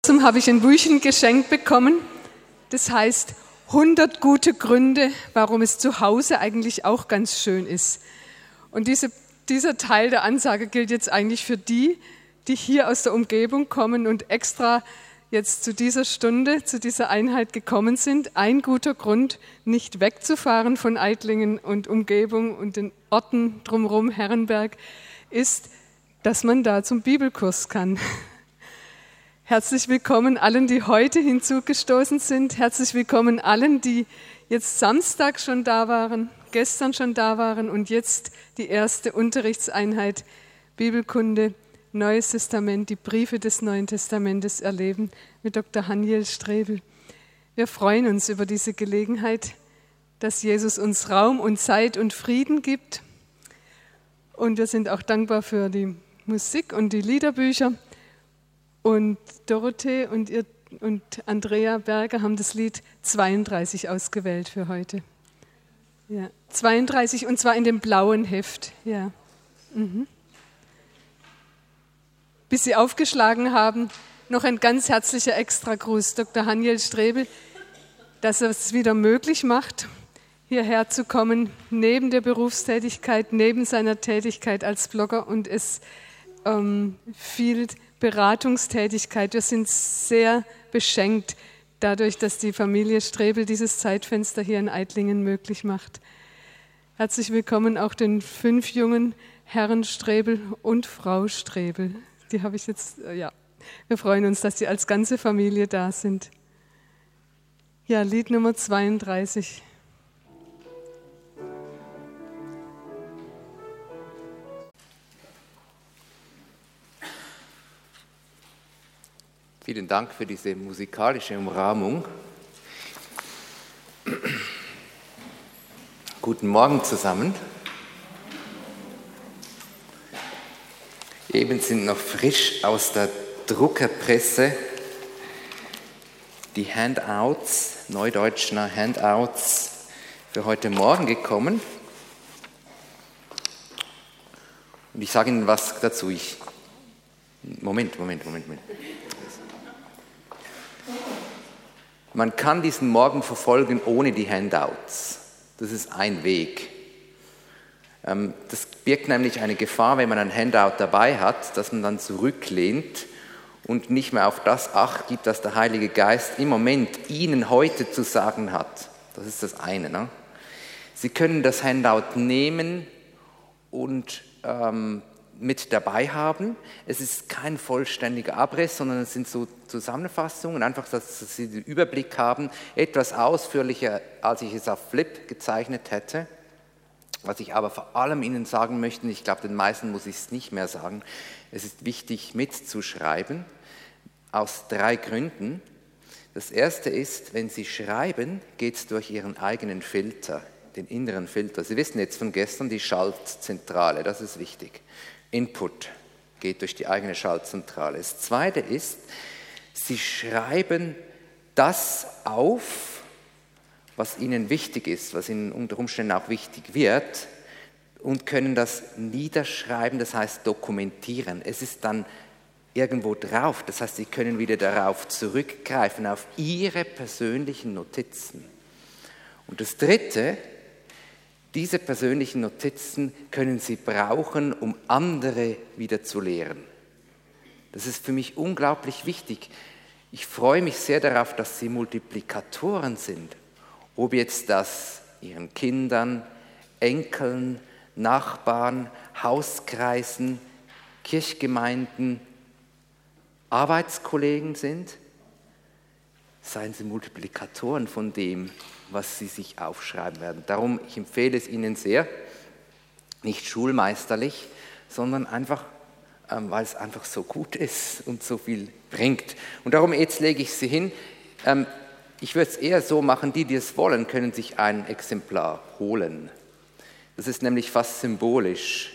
kurzem habe ich ein Büchchen geschenkt bekommen. Das heißt 100 gute Gründe, warum es zu Hause eigentlich auch ganz schön ist. Und dieser Teil der Ansage gilt jetzt eigentlich für die hier aus der Umgebung kommen und extra jetzt zu dieser Stunde, zu dieser Einheit gekommen sind. Ein guter Grund, nicht wegzufahren von Eitlingen und Umgebung und den Orten drumherum, Herrenberg, ist, dass man da zum Bibelkurs kann. Herzlich willkommen allen, die heute hinzugestoßen sind. Herzlich willkommen allen, die jetzt Samstag schon da waren, gestern schon da waren und jetzt die erste Unterrichtseinheit Bibelkunde, Neues Testament, die Briefe des Neuen Testamentes erleben mit Dr. Haniel Strebel. Wir freuen uns über diese Gelegenheit, dass Jesus uns Raum und Zeit und Frieden gibt. Und wir sind auch dankbar für die Musik und die Liederbücher. Und Dorothee und Andrea Berger haben das Lied 32 ausgewählt für heute. Ja, 32 und zwar in dem blauen Heft. Ja. Bis Sie aufgeschlagen haben, noch ein ganz herzlicher Extragruß, Dr. Haniel Strebel, dass er es wieder möglich macht, hierher zu kommen, neben der Berufstätigkeit, neben seiner Tätigkeit als Blogger und es viel Beratungstätigkeit. Wir sind sehr beschenkt dadurch, dass die Familie Strebel dieses Zeitfenster hier in Eitlingen möglich macht. Herzlich willkommen auch den 5 jungen Herren Strebel und Frau Strebel. Die habe ich jetzt, ja. Wir freuen uns, dass Sie als ganze Familie da sind. Ja, Lied Nummer 32. Vielen Dank für diese musikalische Umrahmung. Guten Morgen zusammen. Eben sind noch frisch aus der Druckerpresse die Handouts, Neudeutschner Handouts, für heute Morgen gekommen. Und ich sage Ihnen was dazu. Moment. Man kann diesen Morgen verfolgen ohne die Handouts. Das ist ein Weg. Das birgt nämlich eine Gefahr, wenn man ein Handout dabei hat, dass man dann zurücklehnt und nicht mehr auf das Acht gibt, was der Heilige Geist im Moment Ihnen heute zu sagen hat. Das ist das eine. Ne? Sie können das Handout nehmen und mit dabei haben. Es ist kein vollständiger Abriss, sondern es sind so Zusammenfassungen, einfach, dass Sie den Überblick haben, etwas ausführlicher, als ich es auf Flip gezeichnet hätte. Was ich aber vor allem Ihnen sagen möchte, ich glaube, den meisten muss ich es nicht mehr sagen, es ist wichtig mitzuschreiben, aus 3 Gründen. Das erste ist, wenn Sie schreiben, geht es durch Ihren eigenen Filter, den inneren Filter. Sie wissen jetzt von gestern die Schaltzentrale, das ist wichtig. Input geht durch die eigene Schaltzentrale. Das zweite ist, Sie schreiben das auf, was Ihnen wichtig ist, was Ihnen unter Umständen auch wichtig wird und können das niederschreiben, das heißt dokumentieren. Es ist dann irgendwo drauf, das heißt, Sie können wieder darauf zurückgreifen, auf Ihre persönlichen Notizen. Und das dritte, diese persönlichen Notizen können Sie brauchen, um andere wieder zu lehren. Das ist für mich unglaublich wichtig. Ich freue mich sehr darauf, dass Sie Multiplikatoren sind. Ob jetzt das Ihren Kindern, Enkeln, Nachbarn, Hauskreisen, Kirchgemeinden, Arbeitskollegen sind, seien Sie Multiplikatoren von dem, was Sie sich aufschreiben werden. Darum, ich empfehle es Ihnen sehr, nicht schulmeisterlich, sondern einfach, weil es einfach so gut ist und so viel bringt. Und darum, jetzt lege ich Sie hin. Ich würde es eher so machen, die es wollen, können sich ein Exemplar holen. Das ist nämlich fast symbolisch.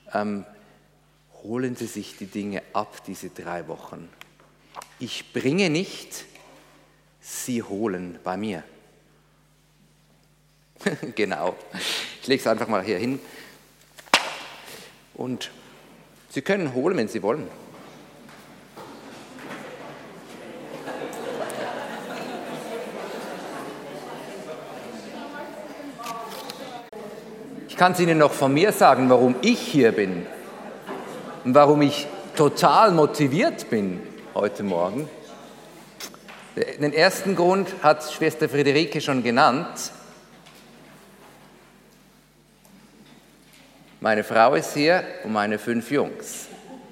Holen Sie sich die Dinge ab, diese 3 Wochen. Ich bringe nicht, Sie holen bei mir. Genau. Ich lege es einfach mal hier hin. Und Sie können holen, wenn Sie wollen. kann es Ihnen noch von mir sagen, warum ich hier bin und warum ich total motiviert bin heute Morgen. Den ersten Grund hat Schwester Friederike schon genannt. Meine Frau ist hier und meine 5 Jungs.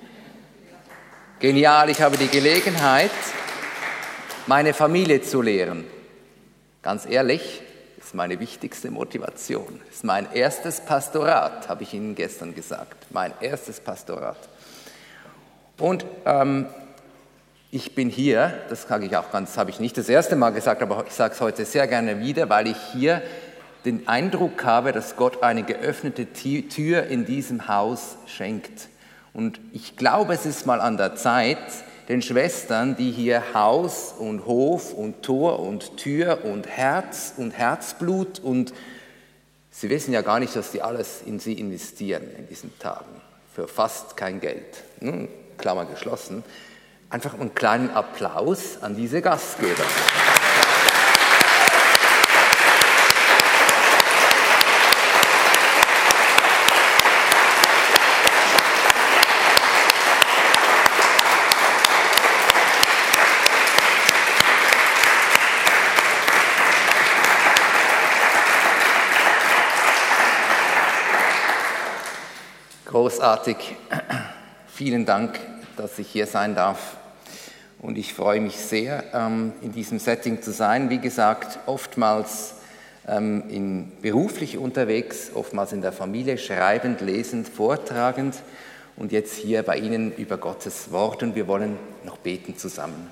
Genial, ich habe die Gelegenheit, meine Familie zu lehren. Ganz ehrlich, das ist meine wichtigste Motivation. Das ist mein erstes Pastorat, habe ich Ihnen gestern gesagt. Mein erstes Pastorat. Und ich bin hier, das sage ich auch ganz, habe ich nicht das erste Mal gesagt, aber ich sage es heute sehr gerne wieder, weil ich hier den Eindruck habe, dass Gott eine geöffnete Tür in diesem Haus schenkt. Und ich glaube, es ist mal an der Zeit, den Schwestern, die hier Haus und Hof und Tor und Tür und Herz und Herzblut und sie wissen ja gar nicht, dass die alles in sie investieren in diesen Tagen, für fast kein Geld, Klammer geschlossen, einfach einen kleinen Applaus an diese Gastgeber. Großartig. Vielen Dank, dass ich hier sein darf. Und ich freue mich sehr, in diesem Setting zu sein. Wie gesagt, oftmals beruflich unterwegs, oftmals in der Familie, schreibend, lesend, vortragend und jetzt hier bei Ihnen über Gottes Wort. Und wir wollen noch beten zusammen.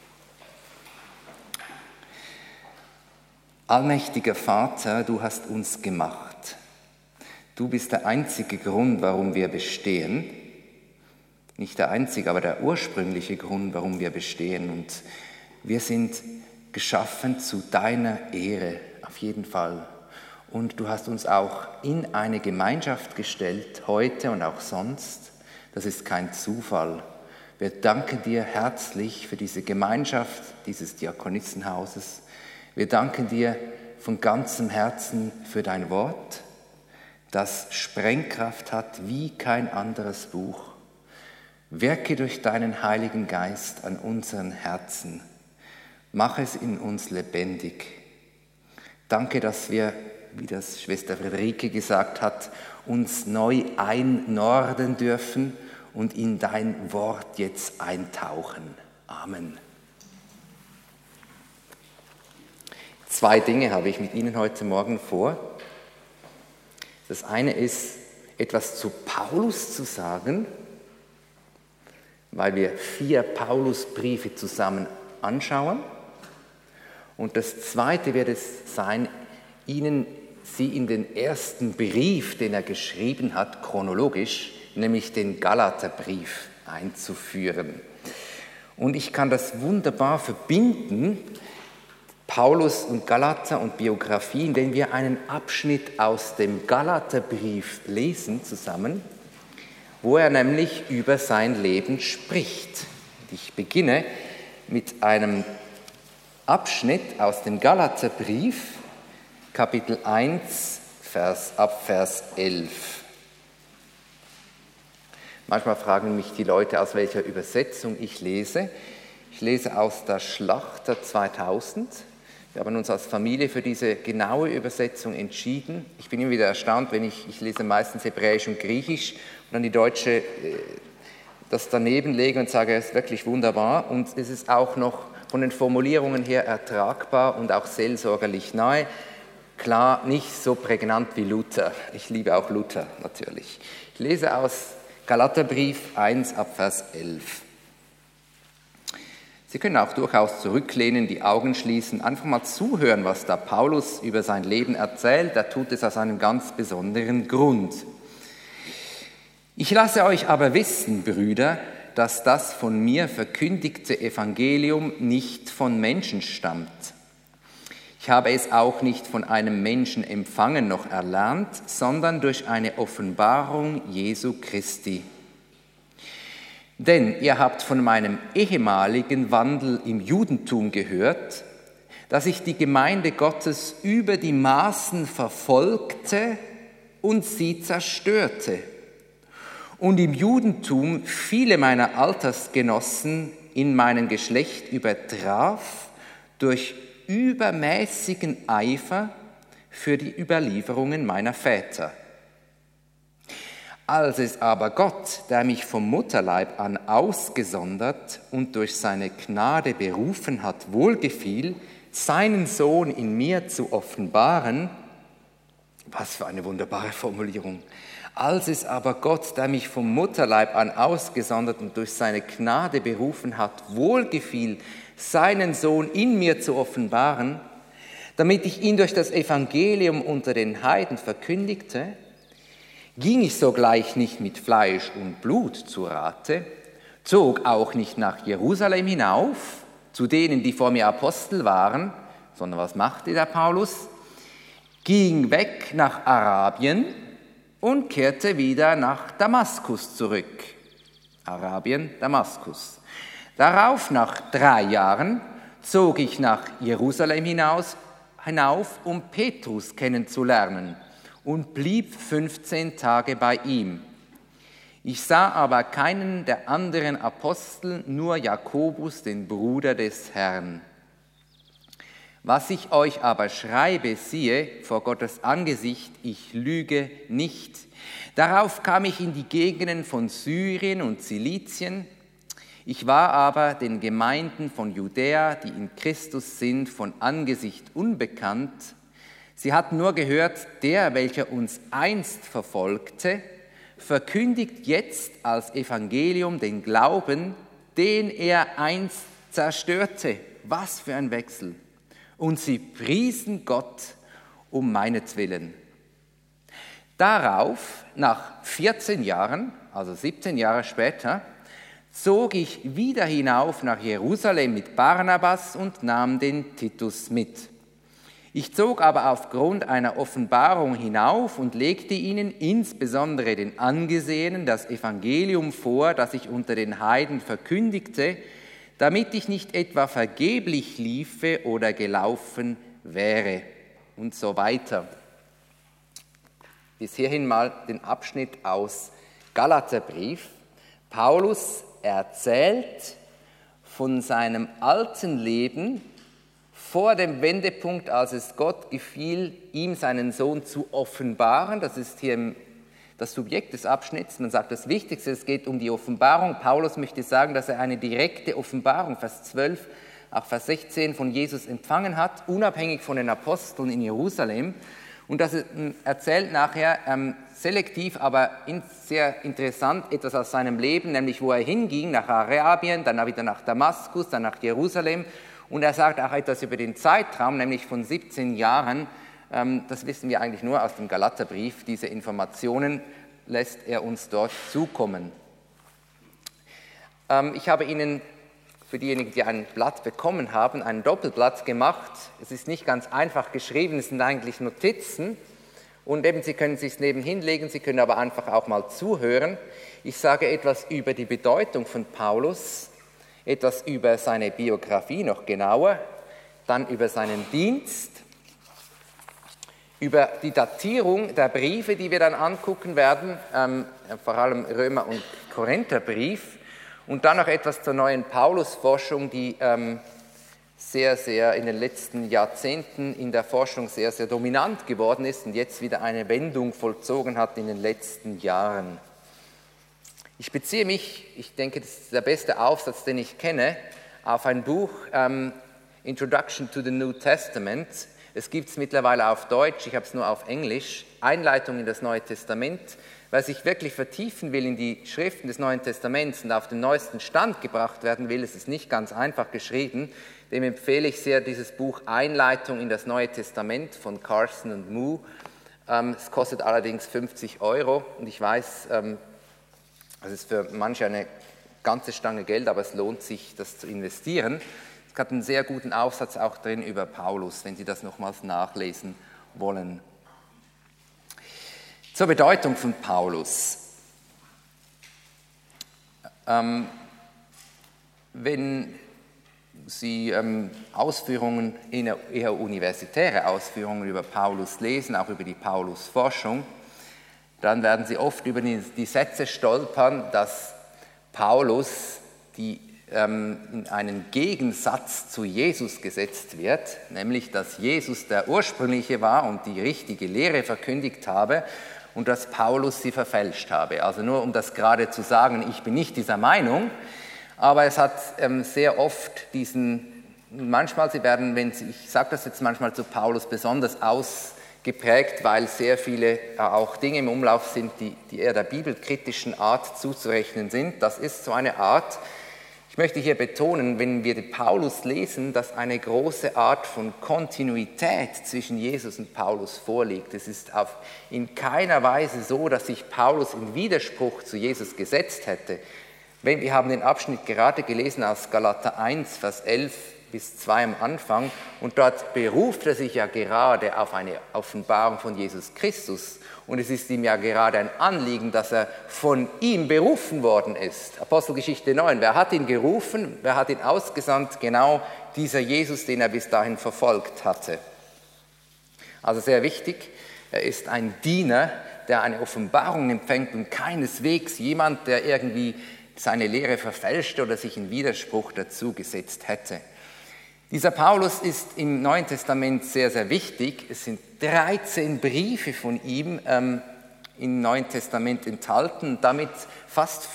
Allmächtiger Vater, du hast uns gemacht. Du bist der einzige Grund, warum wir bestehen. Nicht der einzige, aber der ursprüngliche Grund, warum wir bestehen. Und wir sind geschaffen zu deiner Ehre, auf jeden Fall. Und du hast uns auch in eine Gemeinschaft gestellt, heute und auch sonst. Das ist kein Zufall. Wir danken dir herzlich für diese Gemeinschaft dieses Diakonissenhauses. Wir danken dir von ganzem Herzen für dein Wort, das Sprengkraft hat wie kein anderes Buch. Wirke durch deinen Heiligen Geist an unseren Herzen. Mach es in uns lebendig. Danke, dass wir, wie das Schwester Friederike gesagt hat, uns neu einnorden dürfen und in dein Wort jetzt eintauchen. Amen. 2 Dinge habe ich mit Ihnen heute Morgen vor. Das eine ist, etwas zu Paulus zu sagen, weil wir 4 Paulusbriefe zusammen anschauen. Und das zweite wird es sein, Sie in den ersten Brief, den er geschrieben hat, chronologisch, nämlich den Galaterbrief, einzuführen. Und ich kann das wunderbar verbinden, Paulus und Galater und Biografie, indem wir einen Abschnitt aus dem Galaterbrief lesen zusammen, wo er nämlich über sein Leben spricht. Ich beginne mit einem Abschnitt aus dem Galaterbrief, Kapitel 1, ab Vers 11. Manchmal fragen mich die Leute, aus welcher Übersetzung ich lese. Ich lese aus der Schlachter 2000. Wir haben uns als Familie für diese genaue Übersetzung entschieden. Ich bin immer wieder erstaunt, wenn ich lese meistens Hebräisch und Griechisch und dann die deutsche das daneben lege und sage, es ist wirklich wunderbar. Und es ist auch noch von den Formulierungen her ertragbar und auch seelsorgerlich nahe. Klar, nicht so prägnant wie Luther. Ich liebe auch Luther natürlich. Ich lese aus Galaterbrief 1 ab Vers 11. Sie können auch durchaus zurücklehnen, die Augen schließen, einfach mal zuhören, was da Paulus über sein Leben erzählt. Er tut es aus einem ganz besonderen Grund. Ich lasse euch aber wissen, Brüder, dass das von mir verkündigte Evangelium nicht von Menschen stammt. Ich habe es auch nicht von einem Menschen empfangen noch erlernt, sondern durch eine Offenbarung Jesu Christi. Denn ihr habt von meinem ehemaligen Wandel im Judentum gehört, dass ich die Gemeinde Gottes über die Maßen verfolgte und sie zerstörte. Und im Judentum viele meiner Altersgenossen in meinem Geschlecht übertraf durch übermäßigen Eifer für die Überlieferungen meiner Väter. Als es aber Gott, der mich vom Mutterleib an ausgesondert und durch seine Gnade berufen hat, wohlgefiel, seinen Sohn in mir zu offenbaren, was für eine wunderbare Formulierung. Als es aber Gott, der mich vom Mutterleib an ausgesondert und durch seine Gnade berufen hat, wohlgefiel, seinen Sohn in mir zu offenbaren, damit ich ihn durch das Evangelium unter den Heiden verkündigte, ging ich sogleich nicht mit Fleisch und Blut zu Rate, zog auch nicht nach Jerusalem hinauf, zu denen, die vor mir Apostel waren, sondern was machte der Paulus? Ging weg nach Arabien und kehrte wieder nach Damaskus zurück. Arabien, Damaskus. Darauf, nach 3 Jahren, zog ich nach Jerusalem hinauf, um Petrus kennenzulernen, und blieb 15 Tage bei ihm. Ich sah aber keinen der anderen Apostel, nur Jakobus, den Bruder des Herrn. Was ich euch aber schreibe, siehe, vor Gottes Angesicht, ich lüge nicht. Darauf kam ich in die Gegenden von Syrien und Zilizien. Ich war aber den Gemeinden von Judäa, die in Christus sind, von Angesicht unbekannt. Sie hatten nur gehört, der, welcher uns einst verfolgte, verkündigt jetzt als Evangelium den Glauben, den er einst zerstörte. Was für ein Wechsel! Und sie priesen Gott um meinetwillen. Darauf, nach 14 Jahren, also 17 Jahre später, zog ich wieder hinauf nach Jerusalem mit Barnabas und nahm den Titus mit. Ich zog aber aufgrund einer Offenbarung hinauf und legte ihnen, insbesondere den Angesehenen, das Evangelium vor, das ich unter den Heiden verkündigte, damit ich nicht etwa vergeblich liefe oder gelaufen wäre und so weiter. Bis hierhin mal den Abschnitt aus Galaterbrief. Paulus erzählt von seinem alten Leben vor dem Wendepunkt, als es Gott gefiel, ihm seinen Sohn zu offenbaren. Das ist hier das Subjekt des Abschnitts. Man sagt, das Wichtigste, es geht um die Offenbarung. Paulus möchte sagen, dass er eine direkte Offenbarung, Vers 12, auch Vers 16, von Jesus empfangen hat, unabhängig von den Aposteln in Jerusalem. Und das erzählt nachher selektiv, aber sehr interessant etwas aus seinem Leben, nämlich wo er hinging, nach Arabien, dann wieder nach Damaskus, dann nach Jerusalem. Und er sagt auch etwas über den Zeitraum, nämlich von 17 Jahren. Das wissen wir eigentlich nur aus dem Galaterbrief. Diese Informationen lässt er uns dort zukommen. Ich habe Ihnen, für diejenigen, die ein Blatt bekommen haben, ein Doppelblatt gemacht. Es ist nicht ganz einfach geschrieben, es sind eigentlich Notizen. Und eben, Sie können es sich nebenhin legen, Sie können aber einfach auch mal zuhören. Ich sage etwas über die Bedeutung von Paulus, etwas über seine Biografie noch genauer, dann über seinen Dienst, über die Datierung der Briefe, die wir dann angucken werden, vor allem Römer- und Korintherbrief, und dann noch etwas zur neuen Paulus-Forschung, die sehr, sehr in den letzten Jahrzehnten in der Forschung sehr, sehr dominant geworden ist und jetzt wieder eine Wendung vollzogen hat in den letzten Jahren. Ich beziehe mich, ich denke, das ist der beste Aufsatz, den ich kenne, auf ein Buch, Introduction to the New Testament. Es gibt es mittlerweile auf Deutsch, ich habe es nur auf Englisch, Einleitung in das Neue Testament. Wer sich wirklich vertiefen will in die Schriften des Neuen Testaments und auf den neuesten Stand gebracht werden will, es ist nicht ganz einfach geschrieben, dem empfehle ich sehr dieses Buch Einleitung in das Neue Testament von Carson und Moo. Es kostet allerdings 50 € und ich weiß, das ist für manche eine ganze Stange Geld, aber es lohnt sich, das zu investieren. Es hat einen sehr guten Aufsatz auch drin über Paulus, wenn Sie das nochmals nachlesen wollen. Zur Bedeutung von Paulus. Wenn Sie Ausführungen, eher universitäre Ausführungen über Paulus lesen, auch über die Paulus-Forschung, dann werden Sie oft über die Sätze stolpern, dass Paulus in einen Gegensatz zu Jesus gesetzt wird, nämlich dass Jesus der Ursprüngliche war und die richtige Lehre verkündigt habe und dass Paulus sie verfälscht habe. Also nur um das gerade zu sagen, ich bin nicht dieser Meinung, aber es hat sehr oft manchmal, ich sage das jetzt manchmal zu Paulus besonders ausgeprägt, weil sehr viele auch Dinge im Umlauf sind, die eher der bibelkritischen Art zuzurechnen sind. Das ist so eine Art. Ich möchte hier betonen, wenn wir den Paulus lesen, dass eine große Art von Kontinuität zwischen Jesus und Paulus vorliegt. Es ist in keiner Weise so, dass sich Paulus in Widerspruch zu Jesus gesetzt hätte. Wir haben den Abschnitt gerade gelesen aus Galater 1, Vers 11 bis 2 am Anfang und dort beruft er sich ja gerade auf eine Offenbarung von Jesus Christus und es ist ihm ja gerade ein Anliegen, dass er von ihm berufen worden ist. Apostelgeschichte 9, wer hat ihn gerufen, wer hat ihn ausgesandt? Genau dieser Jesus, den er bis dahin verfolgt hatte. Also sehr wichtig, er ist ein Diener, der eine Offenbarung empfängt und keineswegs jemand, der irgendwie seine Lehre verfälscht oder sich in Widerspruch dazu gesetzt hätte. Dieser Paulus ist im Neuen Testament sehr, sehr wichtig. Es sind 13 Briefe von ihm im Neuen Testament enthalten, damit fast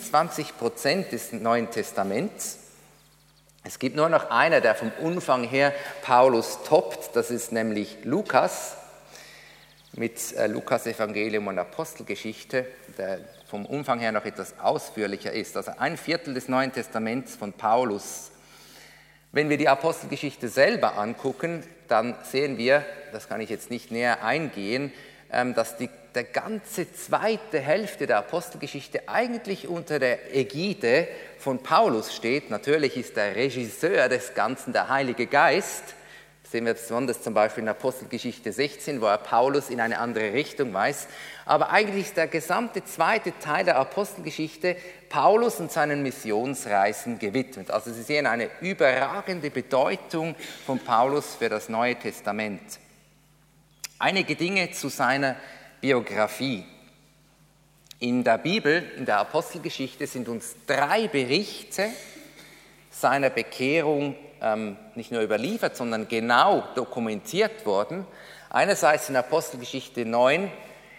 25% des Neuen Testaments. Es gibt nur noch einer, der vom Umfang her Paulus toppt, das ist nämlich Lukas, mit Lukas Evangelium und Apostelgeschichte, der vom Umfang her noch etwas ausführlicher ist. Also 1/4 des Neuen Testaments von Paulus. Wenn wir die Apostelgeschichte selber angucken, dann sehen wir, das kann ich jetzt nicht näher eingehen, dass der ganze zweite Hälfte der Apostelgeschichte eigentlich unter der Ägide von Paulus steht. Natürlich ist der Regisseur des Ganzen der Heilige Geist. Das sehen wir besonders zum Beispiel in Apostelgeschichte 16, wo er Paulus in eine andere Richtung weist. Aber eigentlich ist der gesamte zweite Teil der Apostelgeschichte Paulus und seinen Missionsreisen gewidmet. Also Sie sehen eine überragende Bedeutung von Paulus für das Neue Testament. Einige Dinge zu seiner Biografie. In der Bibel, in der Apostelgeschichte sind uns 3 Berichte seiner Bekehrung nicht nur überliefert, sondern genau dokumentiert worden. Einerseits in Apostelgeschichte 9,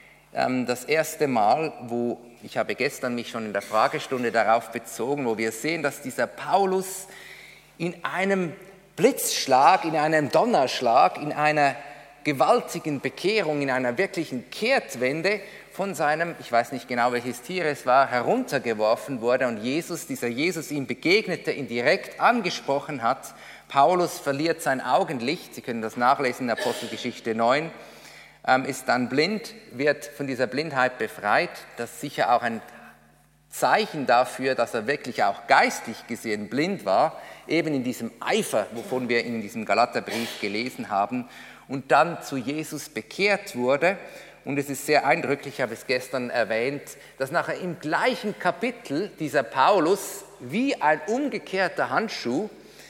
das erste Mal, wo, ich habe gestern mich schon in der Fragestunde darauf bezogen, wo wir sehen, dass dieser Paulus in einem Blitzschlag, in einem Donnerschlag, in einer gewaltigen Bekehrung, in einer wirklichen Kehrtwende von seinem, ich weiß nicht genau welches Tier es war, heruntergeworfen wurde und dieser Jesus ihm begegnete, ihn direkt angesprochen hat. Paulus verliert sein Augenlicht, Sie können das nachlesen in Apostelgeschichte 9, ist dann blind, wird von dieser Blindheit befreit. Das ist sicher auch ein Zeichen dafür, dass er wirklich auch geistlich gesehen blind war, eben in diesem Eifer, wovon wir in diesem Galaterbrief gelesen haben, und dann zu Jesus bekehrt wurde. Und es ist sehr eindrücklich, ich habe es gestern erwähnt, dass nachher im gleichen Kapitel dieser Paulus wie ein umgekehrter Handschuh,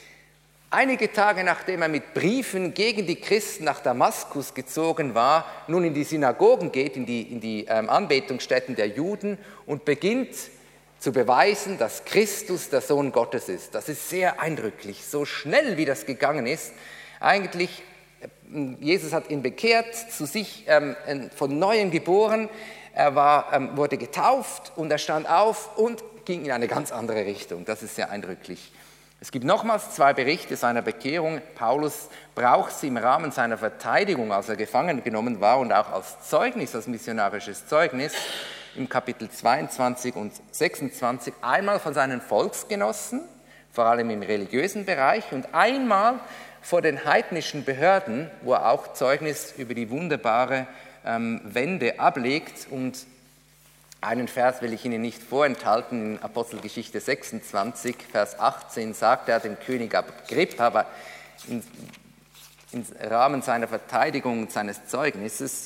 einige Tage nachdem er mit Briefen gegen die Christen nach Damaskus gezogen war, nun in die Synagogen geht, in die Anbetungsstätten der Juden und beginnt zu beweisen, dass Christus der Sohn Gottes ist. Das ist sehr eindrücklich, so schnell wie das gegangen ist. Eigentlich Jesus hat ihn bekehrt, zu sich von Neuem geboren, er wurde getauft und er stand auf und ging in eine ganz andere Richtung. Das ist sehr eindrücklich. Es gibt nochmals 2 Berichte seiner Bekehrung. Paulus braucht sie im Rahmen seiner Verteidigung, als er gefangen genommen war und auch als Zeugnis, als missionarisches Zeugnis, im Kapitel 22 und 26, einmal von seinen Volksgenossen, vor allem im religiösen Bereich, und einmal vor den heidnischen Behörden, wo er auch Zeugnis über die wunderbare Wende ablegt. Und einen Vers will ich Ihnen nicht vorenthalten, in Apostelgeschichte 26, Vers 18 sagt er dem König Agrippa, aber im Rahmen seiner Verteidigung und seines Zeugnisses,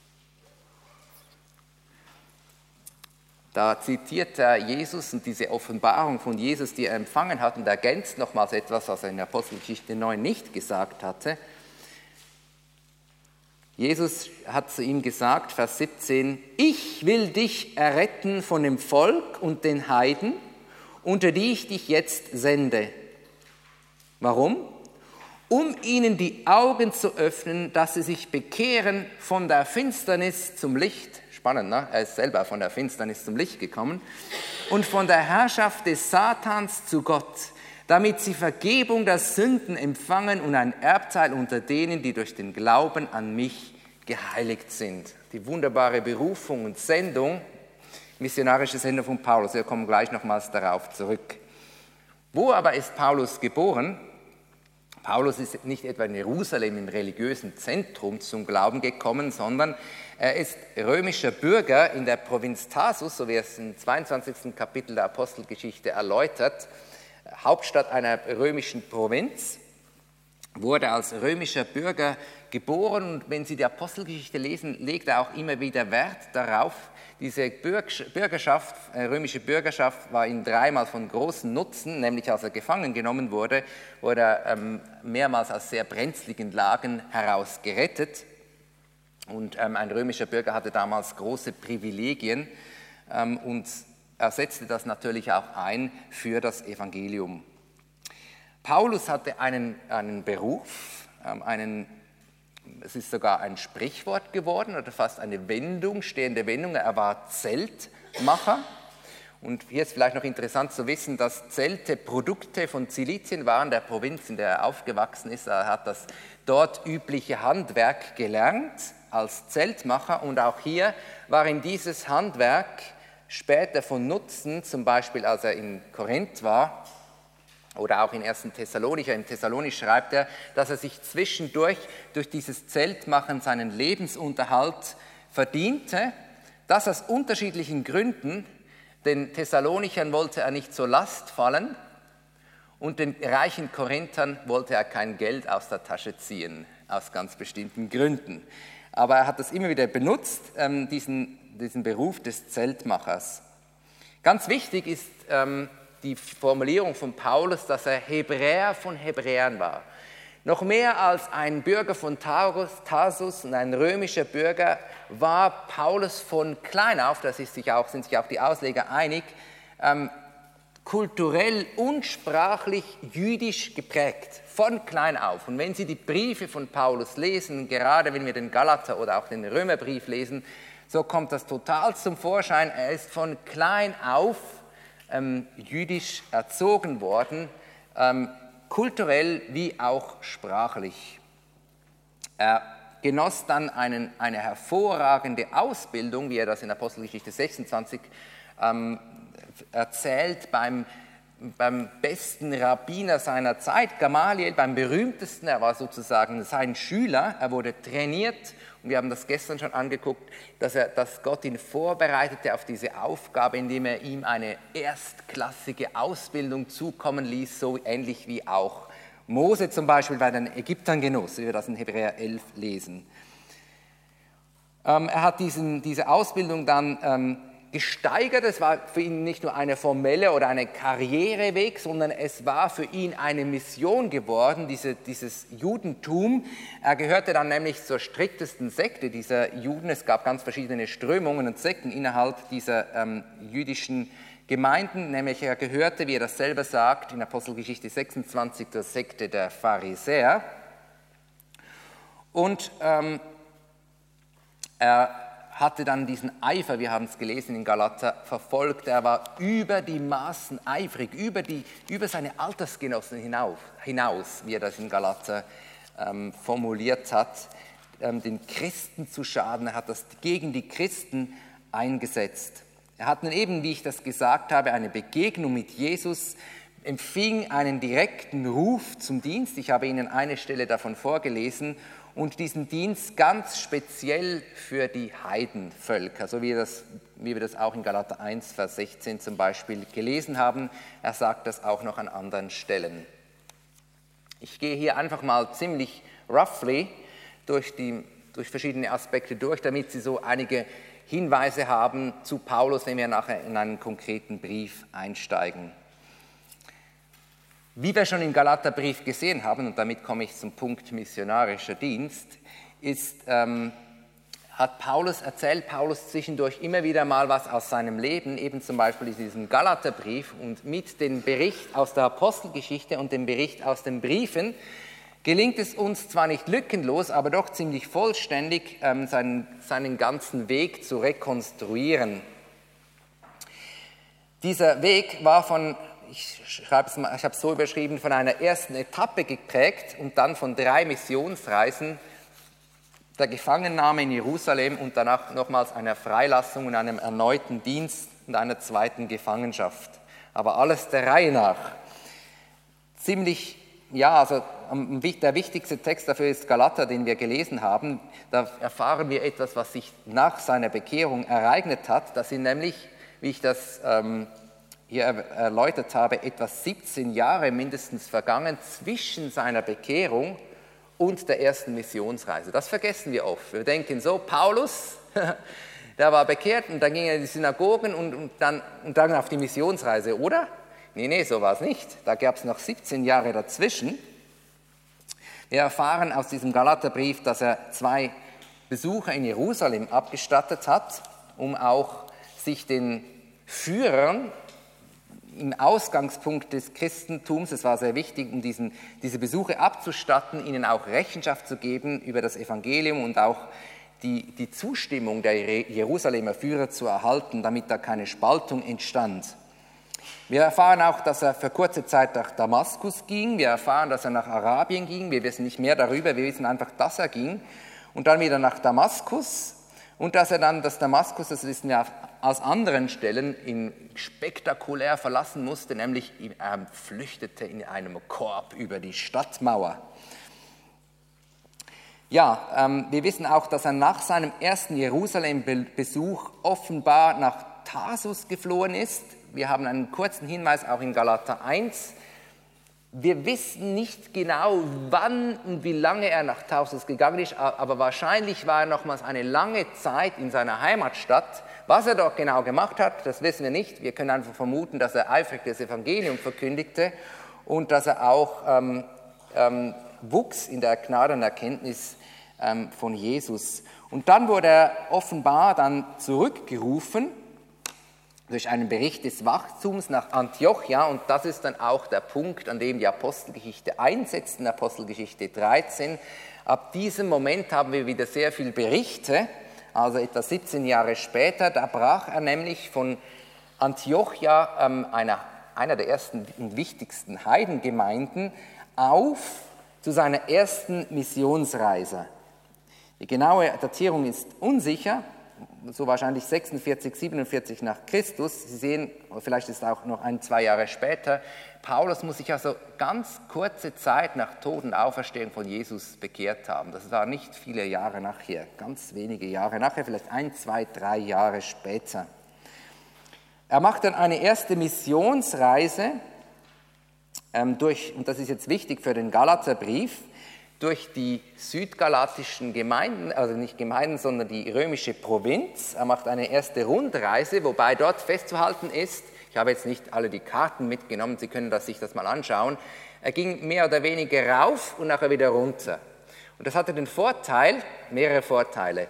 da zitiert er Jesus und diese Offenbarung von Jesus, die er empfangen hat, und ergänzt nochmals etwas, was er in Apostelgeschichte 9 nicht gesagt hatte. Jesus hat zu ihm gesagt, Vers 17, ich will dich erretten von dem Volk und den Heiden, unter die ich dich jetzt sende. Warum? Um ihnen die Augen zu öffnen, dass sie sich bekehren von der Finsternis zum Licht. Spannend, ne? Er ist selber von der Finsternis zum Licht gekommen. Und von der Herrschaft des Satans zu Gott, damit sie Vergebung der Sünden empfangen und ein Erbteil unter denen, die durch den Glauben an mich geheiligt sind. Die wunderbare Berufung und Sendung, missionarische Sendung von Paulus. Wir kommen gleich nochmals darauf zurück. Wo aber ist Paulus geboren? Paulus ist nicht etwa in Jerusalem im religiösen Zentrum zum Glauben gekommen, sondern er ist römischer Bürger in der Provinz Tarsus, so wie es im 22. Kapitel der Apostelgeschichte erläutert, Hauptstadt einer römischen Provinz, wurde als römischer Bürger geboren und wenn Sie die Apostelgeschichte lesen, legt er auch immer wieder Wert darauf. Diese Bürgerschaft, römische Bürgerschaft war ihm dreimal von großem Nutzen, nämlich als er gefangen genommen wurde, wurde er mehrmals aus sehr brenzligen Lagen heraus gerettet. Und ein römischer Bürger hatte damals große Privilegien und er setzte das natürlich auch ein für das Evangelium. Paulus hatte einen Beruf, es ist sogar ein Sprichwort geworden oder fast eine Wendung, stehende Wendung. Er war Zeltmacher. Und hier ist vielleicht noch interessant zu wissen, dass Zelte Produkte von Zilizien waren, der Provinz, in der er aufgewachsen ist. Er hat das dort übliche Handwerk gelernt als Zeltmacher. Und auch hier war ihm dieses Handwerk später von Nutzen, zum Beispiel als er in Korinth war, oder auch in 1. Thessalonicher. In Thessalonisch schreibt er, dass er sich zwischendurch durch dieses Zeltmachen seinen Lebensunterhalt verdiente. Das aus unterschiedlichen Gründen. Den Thessalonichern wollte er nicht zur Last fallen und den reichen Korinthern wollte er kein Geld aus der Tasche ziehen, aus ganz bestimmten Gründen. Aber er hat das immer wieder benutzt, diesen Beruf des Zeltmachers. Ganz wichtig ist die Formulierung von Paulus, dass er Hebräer von Hebräern war. Noch mehr als ein Bürger von Tarsus und ein römischer Bürger war Paulus von klein auf, sind sich auch die Ausleger einig, kulturell und sprachlich jüdisch geprägt, von klein auf. Und wenn Sie die Briefe von Paulus lesen, gerade wenn wir den Galater oder auch den Römerbrief lesen, so kommt das total zum Vorschein. Er ist von klein auf jüdisch erzogen worden, kulturell wie auch sprachlich. Er genoss dann eine hervorragende Ausbildung, wie er das in Apostelgeschichte 26 erzählt, beim besten Rabbiner seiner Zeit, Gamaliel, beim berühmtesten. Er war sozusagen sein Schüler, er wurde trainiert und wir haben das gestern schon angeguckt, dass Gott ihn vorbereitete auf diese Aufgabe, indem er ihm eine erstklassige Ausbildung zukommen ließ, so ähnlich wie auch Mose zum Beispiel bei den Ägyptern genoss, wie wir das in Hebräer 11 lesen. Er hat diese Ausbildung dann gesteigert. Es war für ihn nicht nur eine formelle oder eine Karriereweg, sondern es war für ihn eine Mission geworden, dieses Judentum. Er gehörte dann nämlich zur striktesten Sekte dieser Juden. Es gab ganz verschiedene Strömungen und Sekten innerhalb dieser jüdischen Gemeinden, nämlich er gehörte, wie er das selber sagt, in Apostelgeschichte 26 zur Sekte der Pharisäer. Und er hatte dann diesen Eifer, wir haben es gelesen in Galater, verfolgt. Er war über die Maßen eifrig, über seine Altersgenossen hinaus, wie er das in Galater formuliert hat, den Christen zu schaden. Er hat das gegen die Christen eingesetzt. Er hat dann eben, wie ich das gesagt habe, eine Begegnung mit Jesus, empfing einen direkten Ruf zum Dienst. Ich habe Ihnen eine Stelle davon vorgelesen. Und diesen Dienst ganz speziell für die Heidenvölker, so wie wir das auch in Galater 1, Vers 16 zum Beispiel gelesen haben. Er sagt das auch noch an anderen Stellen. Ich gehe hier einfach mal ziemlich roughly durch verschiedene Aspekte durch, damit Sie so einige Hinweise haben zu Paulus, wenn wir nachher in einen konkreten Brief einsteigen. Wie wir schon im Galaterbrief gesehen haben, und damit komme ich zum Punkt missionarischer Dienst, hat Paulus zwischendurch immer wieder mal was aus seinem Leben, eben zum Beispiel in diesem Galaterbrief, und mit dem Bericht aus der Apostelgeschichte und dem Bericht aus den Briefen gelingt es uns zwar nicht lückenlos, aber doch ziemlich vollständig, seinen ganzen Weg zu rekonstruieren. Dieser Weg war ich habe es so überschrieben, von einer ersten Etappe geprägt und dann von 3 Missionsreisen, der Gefangennahme in Jerusalem und danach nochmals einer Freilassung und einem erneuten Dienst und einer zweiten Gefangenschaft. Aber alles der Reihe nach. Der wichtigste Text dafür ist Galater, den wir gelesen haben. Da erfahren wir etwas, was sich nach seiner Bekehrung ereignet hat. Das sind nämlich, wie ich das hier erläutert habe, etwa 17 Jahre mindestens vergangen zwischen seiner Bekehrung und der ersten Missionsreise. Das vergessen wir oft. Wir denken so, Paulus, der war bekehrt und dann ging er in die Synagogen und dann auf die Missionsreise, oder? Nee, so war es nicht. Da gab es noch 17 Jahre dazwischen. Wir erfahren aus diesem Galaterbrief, dass er 2 Besuche in Jerusalem abgestattet hat, um auch sich den Führern im Ausgangspunkt des Christentums, es war sehr wichtig, um diese Besuche abzustatten, ihnen auch Rechenschaft zu geben über das Evangelium und auch die Zustimmung der Jerusalemer Führer zu erhalten, damit da keine Spaltung entstand. Wir erfahren auch, dass er für kurze Zeit nach Damaskus ging. Wir erfahren, dass er nach Arabien ging. Wir wissen nicht mehr darüber, wir wissen einfach, dass er ging. Und dann wieder nach Damaskus. Und dass er dann das Damaskus, das wissen wir aus anderen Stellen, spektakulär verlassen musste, nämlich er flüchtete in einem Korb über die Stadtmauer. Ja, wir wissen auch, dass er nach seinem ersten Jerusalem-Besuch offenbar nach Tarsus geflohen ist. Wir haben einen kurzen Hinweis auch in Galater 1. Wir wissen nicht genau, wann und wie lange er nach Tarsus gegangen ist, aber wahrscheinlich war er nochmals eine lange Zeit in seiner Heimatstadt. Was er dort genau gemacht hat, das wissen wir nicht. Wir können einfach vermuten, dass er eifrig das Evangelium verkündigte und dass er auch wuchs in der Gnade und Erkenntnis von Jesus. Und dann wurde er offenbar dann zurückgerufen durch einen Bericht des Wachstums nach Antiochia, und das ist dann auch der Punkt, an dem die Apostelgeschichte einsetzt, in Apostelgeschichte 13. Ab diesem Moment haben wir wieder sehr viele Berichte, also etwa 17 Jahre später, da brach er nämlich von Antiochia, einer der ersten und wichtigsten Heidengemeinden, auf zu seiner ersten Missionsreise. Die genaue Datierung ist unsicher, so wahrscheinlich 46, 47 nach Christus. Sie sehen, vielleicht ist es auch noch 1-2 Jahre später, Paulus muss sich also ganz kurze Zeit nach Tod und Auferstehung von Jesus bekehrt haben. Das war nicht viele Jahre nachher, ganz wenige Jahre nachher, vielleicht 1, 2, 3 Jahre später. Er macht dann eine erste Missionsreise und das ist jetzt wichtig für den Galaterbrief, durch die südgalatischen Gemeinden, also nicht Gemeinden, sondern die römische Provinz. Er macht eine erste Rundreise, wobei dort festzuhalten ist, ich habe jetzt nicht alle die Karten mitgenommen, Sie können sich das mal anschauen, er ging mehr oder weniger rauf und nachher wieder runter. Und das hatte den Vorteil, mehrere Vorteile.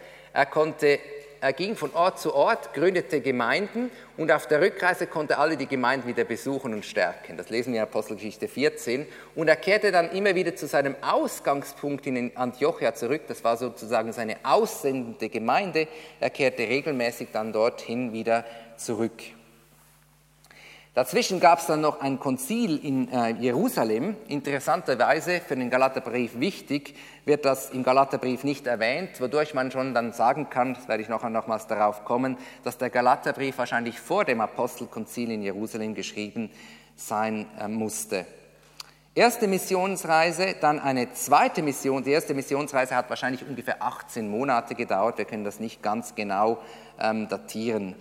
Er ging von Ort zu Ort, gründete Gemeinden und auf der Rückreise konnte alle die Gemeinden wieder besuchen und stärken. Das lesen wir in Apostelgeschichte 14. Und er kehrte dann immer wieder zu seinem Ausgangspunkt in Antiochia zurück. Das war sozusagen seine aussendende Gemeinde. Er kehrte regelmäßig dann dorthin wieder zurück. Dazwischen gab es dann noch ein Konzil in Jerusalem. Interessanterweise, für den Galaterbrief wichtig, wird das im Galaterbrief nicht erwähnt, wodurch man schon dann sagen kann, das werde ich nochmals darauf kommen, dass der Galaterbrief wahrscheinlich vor dem Apostelkonzil in Jerusalem geschrieben sein musste. Erste Missionsreise, dann eine zweite Mission. Die erste Missionsreise hat wahrscheinlich ungefähr 18 Monate gedauert. Wir können das nicht ganz genau datieren.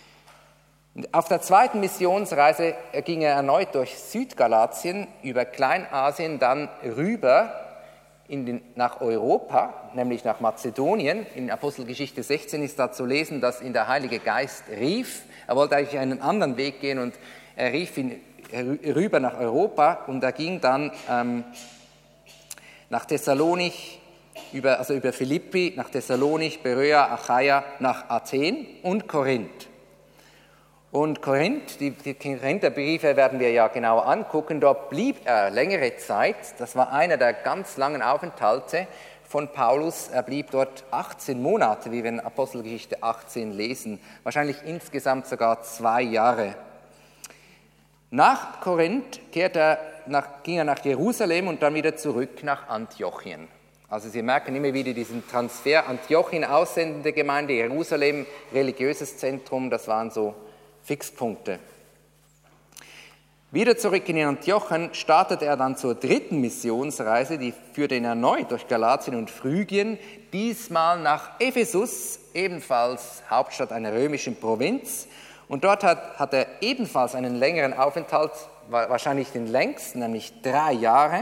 Auf der zweiten Missionsreise ging er erneut durch Südgalatien, über Kleinasien, dann rüber nach Europa, nämlich nach Mazedonien. In Apostelgeschichte 16 ist da zu lesen, dass ihn der Heilige Geist rief. Er wollte eigentlich einen anderen Weg gehen und er rief ihn rüber nach Europa und er ging dann nach Thessalonich, über Philippi nach Thessalonich, Beröa, Achaia nach Athen und Korinth. Und Korinth, die Korinther Briefe werden wir ja genauer angucken, dort blieb er längere Zeit. Das war einer der ganz langen Aufenthalte von Paulus. Er blieb dort 18 Monate, wie wir in Apostelgeschichte 18 lesen. Wahrscheinlich insgesamt sogar 2 Jahre. Nach Korinth ging er nach Jerusalem und dann wieder zurück nach Antiochien. Also Sie merken immer wieder diesen Transfer. Antiochien, aussendende Gemeinde, Jerusalem, religiöses Zentrum, das waren so Fixpunkte. Wieder zurück in Antiochien startete er dann zur 3. Missionsreise, die führte ihn erneut durch Galatien und Phrygien, diesmal nach Ephesus, ebenfalls Hauptstadt einer römischen Provinz. Und dort hat er ebenfalls einen längeren Aufenthalt, wahrscheinlich den längsten, nämlich 3 Jahre.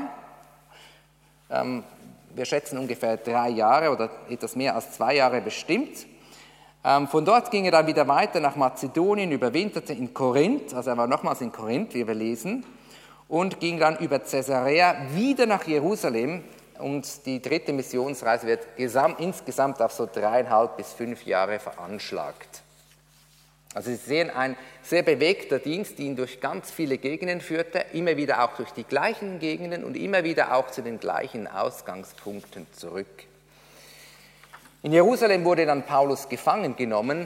Wir schätzen ungefähr 3 Jahre oder etwas mehr als 2 Jahre bestimmt. Von dort ging er dann wieder weiter nach Mazedonien, überwinterte in Korinth, also er war nochmals in Korinth, wie wir lesen, und ging dann über Caesarea wieder nach Jerusalem. Und die 3. Missionsreise wird insgesamt auf so 3,5 bis 5 Jahre veranschlagt. Also Sie sehen, ein sehr bewegter Dienst, die ihn durch ganz viele Gegenden führte, immer wieder auch durch die gleichen Gegenden und immer wieder auch zu den gleichen Ausgangspunkten zurück. In Jerusalem wurde dann Paulus gefangen genommen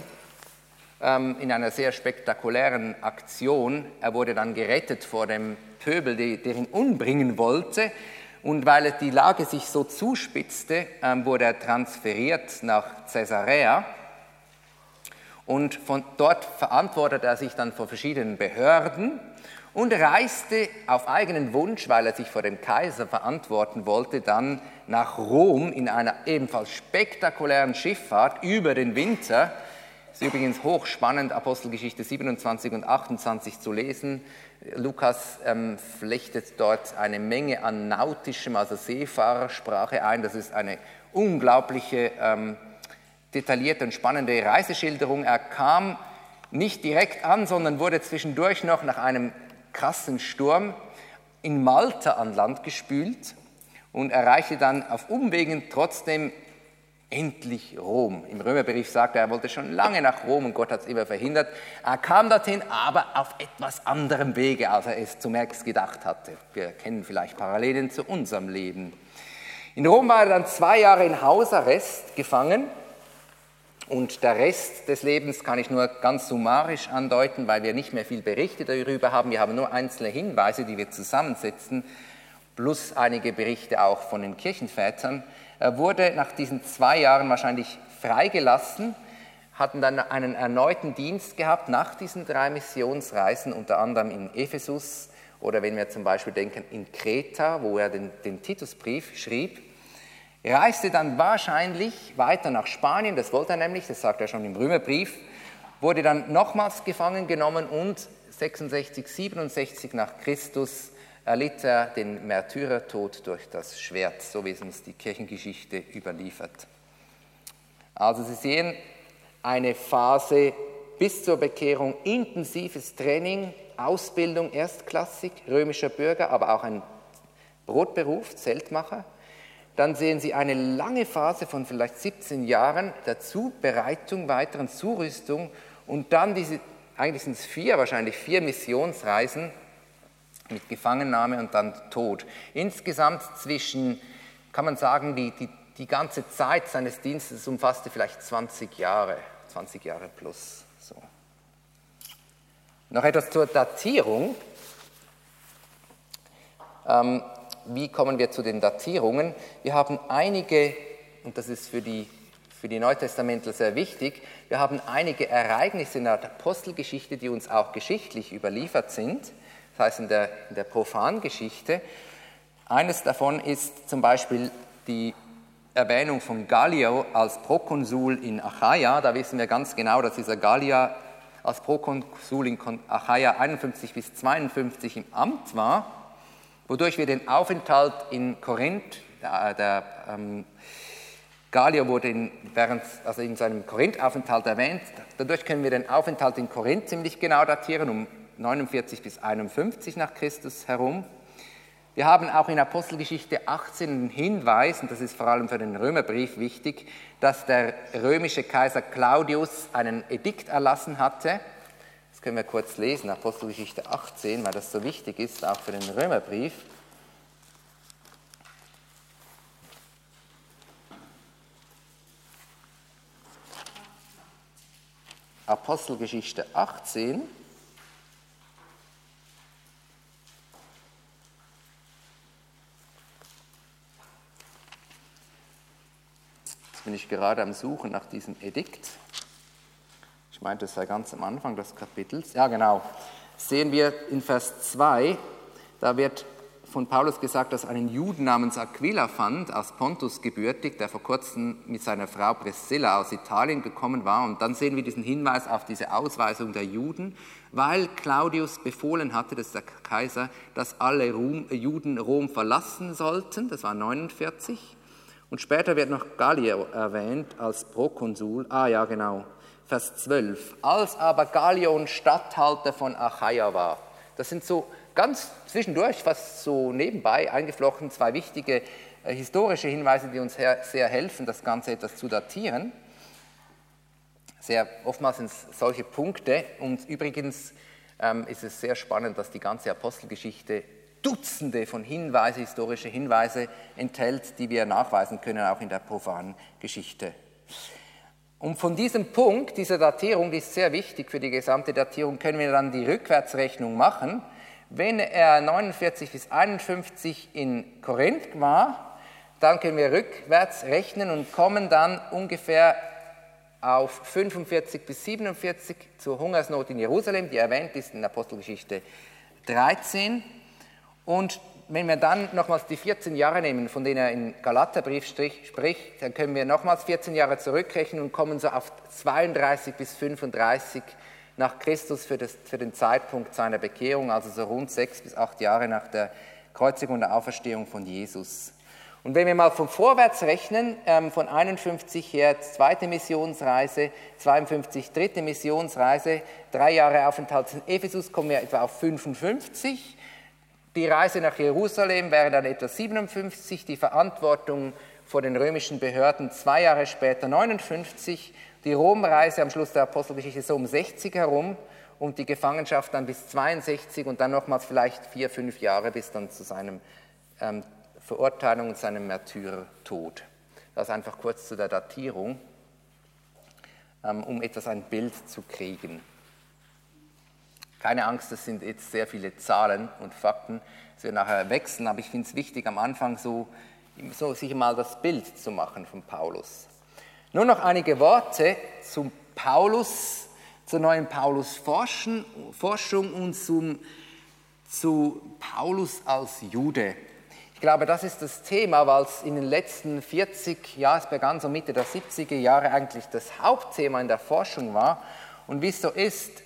in einer sehr spektakulären Aktion. Er wurde dann gerettet vor dem Pöbel, der ihn umbringen wollte. Und weil die Lage sich so zuspitzte, wurde er transferiert nach Caesarea. Und von dort verantwortete er sich dann vor verschiedenen Behörden und reiste auf eigenen Wunsch, weil er sich vor dem Kaiser verantworten wollte, dann nach Rom in einer ebenfalls spektakulären Schifffahrt über den Winter. Es ist übrigens hochspannend, Apostelgeschichte 27 und 28 zu lesen. Lukas flechtet dort eine Menge an nautischem, also Seefahrersprache ein. Das ist eine unglaubliche, detaillierte und spannende Reiseschilderung. Er kam nicht direkt an, sondern wurde zwischendurch noch nach einem krassen Sturm in Malta an Land gespült und erreichte dann auf Umwegen trotzdem endlich Rom. Im Römerbrief sagt er wollte schon lange nach Rom und Gott hat es immer verhindert. Er kam dorthin, aber auf etwas anderem Wege, als er es zunächst gedacht hatte. Wir kennen vielleicht Parallelen zu unserem Leben. In Rom war er dann 2 Jahre in Hausarrest gefangen. Und der Rest des Lebens kann ich nur ganz summarisch andeuten, weil wir nicht mehr viel Berichte darüber haben. Wir haben nur einzelne Hinweise, die wir zusammensetzen, plus einige Berichte auch von den Kirchenvätern. Er wurde nach diesen 2 Jahren wahrscheinlich freigelassen, hatten dann einen erneuten Dienst gehabt nach diesen 3 Missionsreisen, unter anderem in Ephesus oder wenn wir zum Beispiel denken in Kreta, wo er den Titusbrief schrieb. Er reiste dann wahrscheinlich weiter nach Spanien, das wollte er nämlich, das sagt er schon im Römerbrief, wurde dann nochmals gefangen genommen und 66, 67 nach Christus erlitt er den Märtyrertod durch das Schwert, so wie es uns die Kirchengeschichte überliefert. Also Sie sehen, eine Phase bis zur Bekehrung, intensives Training, Ausbildung erstklassig, römischer Bürger, aber auch ein Brotberuf, Zeltmacher. Dann sehen Sie eine lange Phase von vielleicht 17 Jahren der Zubereitung, weiteren Zurüstung und dann eigentlich sind es 4 Missionsreisen mit Gefangennahme und dann Tod. Insgesamt kann man sagen, die ganze Zeit seines Dienstes umfasste vielleicht 20 Jahre plus. So. Noch etwas zur Datierung. Wie kommen wir zu den Datierungen? Wir haben einige, und das ist für die Neutestamentler sehr wichtig, wir haben einige Ereignisse in der Apostelgeschichte, die uns auch geschichtlich überliefert sind, das heißt in der Profangeschichte. Eines davon ist zum Beispiel die Erwähnung von Gallio als Prokonsul in Achaia. Da wissen wir ganz genau, dass dieser Gallio als Prokonsul in Achaia 51 bis 52 im Amt war, wodurch wir den Aufenthalt in Korinth, Gallio wurde in seinem Korinth-Aufenthalt erwähnt, dadurch können wir den Aufenthalt in Korinth ziemlich genau datieren, um 49 bis 51 nach Christus herum. Wir haben auch in Apostelgeschichte 18 einen Hinweis, und das ist vor allem für den Römerbrief wichtig, dass der römische Kaiser Claudius einen Edikt erlassen hatte. Das können wir kurz lesen, Apostelgeschichte 18, weil das so wichtig ist, auch für den Römerbrief. Apostelgeschichte 18. Jetzt bin ich gerade am Suchen nach diesem Edikt. Ich meinte, das sei ganz am Anfang des Kapitels. Ja, genau. Sehen wir in Vers 2, da wird von Paulus gesagt, dass einen Juden namens Aquila fand, aus Pontus gebürtig, der vor kurzem mit seiner Frau Priscilla aus Italien gekommen war. Und dann sehen wir diesen Hinweis auf diese Ausweisung der Juden, weil Claudius befohlen hatte, das ist der Kaiser, dass alle Juden Rom verlassen sollten. Das war 49. Und später wird noch Gallio erwähnt als Prokonsul. Ah ja, genau. Vers 12. Als aber Gallion Statthalter von Achaia war. Das sind so ganz zwischendurch, fast so nebenbei eingeflochten, zwei wichtige historische Hinweise, die uns sehr helfen, das Ganze etwas zu datieren. Oftmals sind es solche Punkte. Und übrigens ist es sehr spannend, dass die ganze Apostelgeschichte Dutzende von historische Hinweise enthält, die wir nachweisen können, auch in der profanen Geschichte. Und von diesem Punkt, dieser Datierung, die ist sehr wichtig für die gesamte Datierung, können wir dann die Rückwärtsrechnung machen. Wenn er 49 bis 51 in Korinth war, dann können wir rückwärts rechnen und kommen dann ungefähr auf 45 bis 47 zur Hungersnot in Jerusalem, die erwähnt ist in Apostelgeschichte 13. Und wenn wir dann nochmals die 14 Jahre nehmen, von denen er im Galaterbrief spricht, dann können wir nochmals 14 Jahre zurückrechnen und kommen so auf 32 bis 35 nach Christus für den Zeitpunkt seiner Bekehrung, also so rund 6 bis 8 Jahre nach der Kreuzigung und der Auferstehung von Jesus. Und wenn wir mal von vorwärts rechnen, von 51 her zweite Missionsreise, 52 dritte Missionsreise, 3 Jahre Aufenthalt in Ephesus, kommen wir etwa auf 55. Die Reise nach Jerusalem wäre dann etwa 57, die Verantwortung vor den römischen Behörden 2 Jahre später 59, die Romreise am Schluss der Apostelgeschichte so um 60 herum und die Gefangenschaft dann bis 62 und dann nochmals vielleicht 4, 5 Jahre bis dann zu seinem Verurteilung und seinem Märtyrertod. Das einfach kurz zu der Datierung, um etwas ein Bild zu kriegen. Keine Angst, das sind jetzt sehr viele Zahlen und Fakten, das wir nachher wechseln, aber ich finde es wichtig, am Anfang so sich mal das Bild zu machen von Paulus. Nur noch einige Worte zum Paulus, zur neuen Paulus-Forschung und zu Paulus als Jude. Ich glaube, das ist das Thema, weil es in den letzten 40 Jahren, es begann so Mitte der 70er Jahre, eigentlich das Hauptthema in der Forschung war. Und wie es so ist,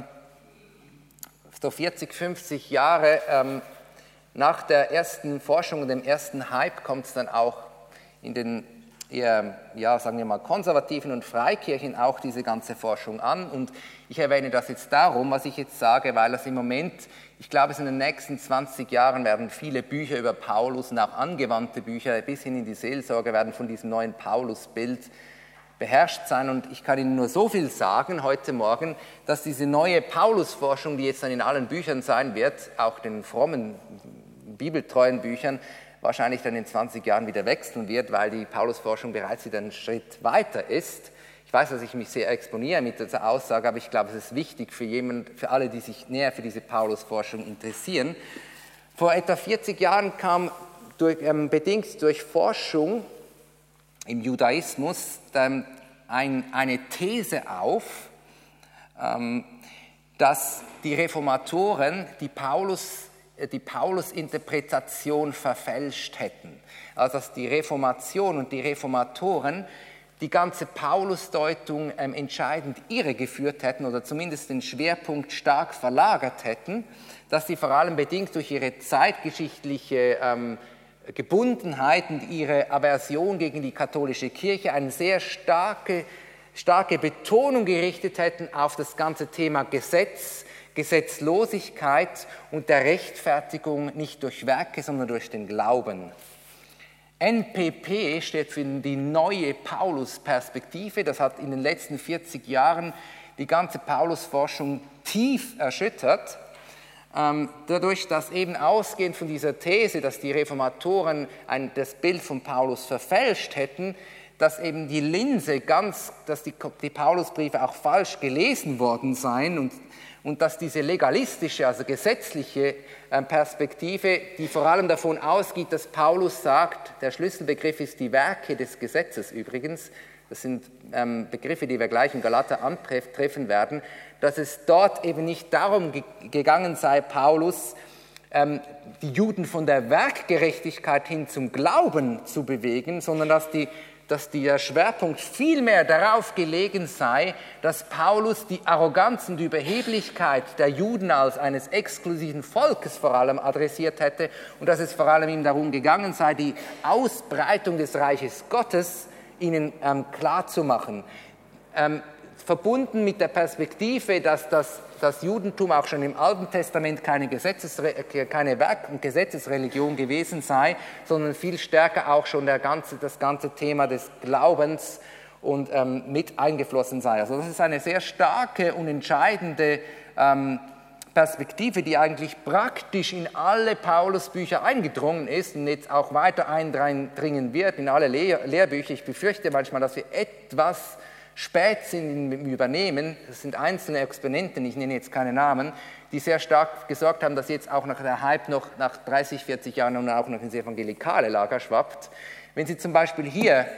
so 40, 50 Jahre nach der ersten Forschung und dem ersten Hype kommt es dann auch in den eher, ja, sagen wir mal, konservativen und Freikirchen auch diese ganze Forschung an. Und ich erwähne das jetzt darum, was ich jetzt sage, weil das im Moment, ich glaube, es in den nächsten 20 Jahren werden viele Bücher über Paulus und auch angewandte Bücher bis hin in die Seelsorge werden von diesem neuen Paulus-Bild beherrscht sein. Und ich kann Ihnen nur so viel sagen heute Morgen, dass diese neue Paulus-Forschung, die jetzt dann in allen Büchern sein wird, auch den frommen, bibeltreuen Büchern, wahrscheinlich dann in 20 Jahren wieder wechseln wird, weil die Paulus-Forschung bereits wieder einen Schritt weiter ist. Ich weiß, dass ich mich sehr exponiere mit dieser Aussage, aber ich glaube, es ist wichtig für alle, die sich näher für diese Paulus-Forschung interessieren. Vor etwa 40 Jahren kam bedingt durch Forschung im Judaismus eine These auf, dass die Reformatoren die Paulus-Interpretation verfälscht hätten. Also dass die Reformation und die Reformatoren die ganze Paulus-Deutung entscheidend irregeführt hätten oder zumindest den Schwerpunkt stark verlagert hätten, dass sie vor allem bedingt durch ihre zeitgeschichtliche Gebundenheit und ihre Aversion gegen die katholische Kirche eine sehr starke starke Betonung gerichtet hätten auf das ganze Thema Gesetz, Gesetzlosigkeit und der Rechtfertigung nicht durch Werke, sondern durch den Glauben. NPP steht für die neue Paulus-Perspektive. Das hat in den letzten 40 Jahren die ganze Paulus-Forschung tief erschüttert. Dadurch, dass eben ausgehend von dieser These, dass die Reformatoren das Bild von Paulus verfälscht hätten, dass eben die Linse dass die Paulusbriefe auch falsch gelesen worden seien und dass diese legalistische, also gesetzliche Perspektive, die vor allem davon ausgeht, dass Paulus sagt, der Schlüsselbegriff ist die Werke des Gesetzes übrigens, das sind Begriffe, die wir gleich in Galater antreffen werden, dass es dort eben nicht darum gegangen sei, Paulus die Juden von der Werkgerechtigkeit hin zum Glauben zu bewegen, sondern dass der Schwerpunkt vielmehr darauf gelegen sei, dass Paulus die Arroganz und die Überheblichkeit der Juden als eines exklusiven Volkes vor allem adressiert hätte und dass es vor allem ihm darum gegangen sei, die Ausbreitung des Reiches Gottes ihnen klarzumachen. Verbunden mit der Perspektive, dass das Judentum auch schon im Alten Testament keine Werk- und Gesetzesreligion gewesen sei, sondern viel stärker auch schon das ganze Thema des Glaubens und mit eingeflossen sei. Also das ist eine sehr starke und entscheidende Perspektive, die eigentlich praktisch in alle Paulusbücher eingedrungen ist und jetzt auch weiter eindringen wird in alle Lehrbücher. Ich befürchte manchmal, dass wir etwas spät sind im Übernehmen. Das sind einzelne Exponenten, ich nenne jetzt keine Namen, die sehr stark gesorgt haben, dass jetzt auch nach der Hype noch nach 30, 40 Jahren auch noch ins evangelikale Lager schwappt. Wenn Sie zum Beispiel hier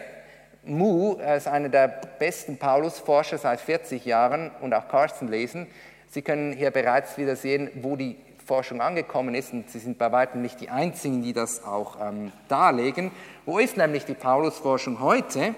er ist einer der besten Paulusforscher seit 40 Jahren und auch Carsten lesen, Sie können hier bereits wieder sehen, wo die Forschung angekommen ist und Sie sind bei weitem nicht die Einzigen, die das auch darlegen. Wo ist nämlich die Paulusforschung heute?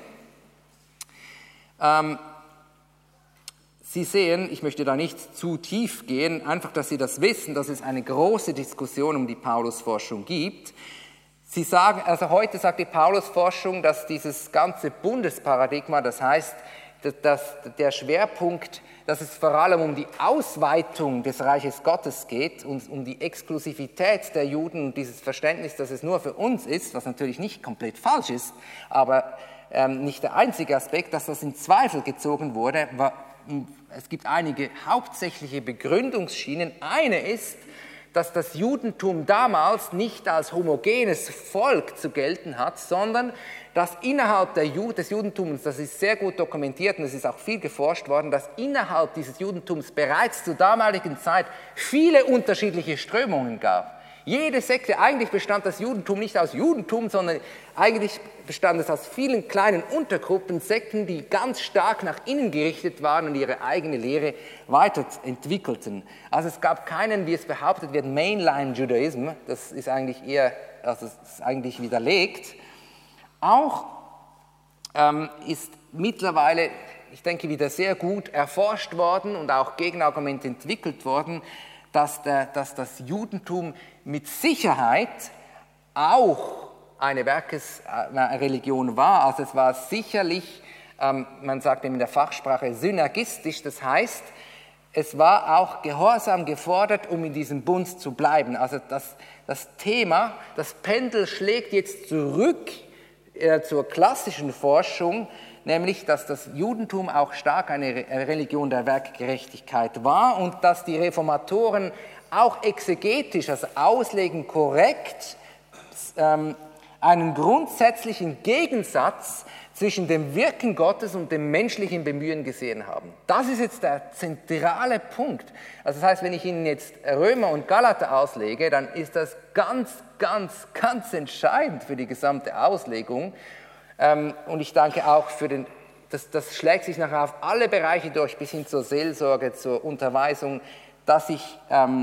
Sie sehen, ich möchte da nicht zu tief gehen, einfach, dass Sie das wissen, dass es eine große Diskussion um die Paulusforschung gibt. Sie sagen, also heute sagt die Paulusforschung, dass dieses ganze Bundesparadigma, das heißt, dass der Schwerpunkt, dass es vor allem um die Ausweitung des Reiches Gottes geht und um die Exklusivität der Juden und dieses Verständnis, dass es nur für uns ist, was natürlich nicht komplett falsch ist, aber nicht der einzige Aspekt, dass das in Zweifel gezogen wurde. Es gibt einige hauptsächliche Begründungsschienen. Eine ist, dass das Judentum damals nicht als homogenes Volk zu gelten hat, sondern dass innerhalb des Judentums, das ist sehr gut dokumentiert und es ist auch viel geforscht worden, dass innerhalb dieses Judentums bereits zur damaligen Zeit viele unterschiedliche Strömungen gab. Jede Sekte, eigentlich bestand das Judentum nicht aus Judentum, sondern eigentlich bestand es aus vielen kleinen Untergruppen, Sekten, die ganz stark nach innen gerichtet waren und ihre eigene Lehre weiterentwickelten. Also es gab keinen, wie es behauptet wird, Mainline-Judaism, das ist eigentlich widerlegt. Auch ist mittlerweile, ich denke, wieder sehr gut erforscht worden und auch Gegenargumente entwickelt worden, dass das Judentum mit Sicherheit auch eine Werkesreligion war. Also es war sicherlich, man sagt in der Fachsprache, synergistisch. Das heißt, es war auch Gehorsam gefordert, um in diesem Bund zu bleiben. Also das Thema, das Pendel schlägt jetzt zurück zur klassischen Forschung, nämlich, dass das Judentum auch stark eine Religion der Werkgerechtigkeit war und dass die Reformatoren auch exegetisch, also auslegen korrekt, einen grundsätzlichen Gegensatz zwischen dem Wirken Gottes und dem menschlichen Bemühen gesehen haben. Das ist jetzt der zentrale Punkt. Also das heißt, wenn ich Ihnen jetzt Römer und Galater auslege, dann ist das ganz, ganz, ganz entscheidend für die gesamte Auslegung. Und ich danke auch das schlägt sich nachher auf alle Bereiche durch, bis hin zur Seelsorge, zur Unterweisung, dass ich